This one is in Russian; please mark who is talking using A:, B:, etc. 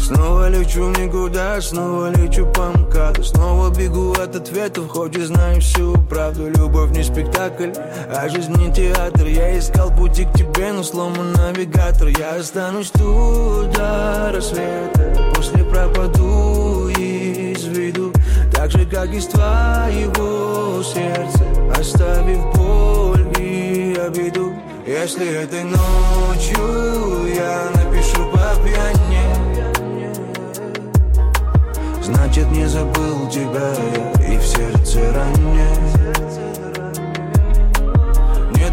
A: Снова лечу в никуда, снова лечу по МКАДу. Снова бегу от ответов, хоть и знаю всю правду. Любовь не спектакль, а жизнь не театр. Я искал пути к тебе, но сломан навигатор. Я останусь тут до рассвета, после пропаду из виду, так же, как из твоего сердца, оставив боль и обиду. Если этой ночью я напишу по пьяни, значит, не забыл тебя я и в сердце ранее.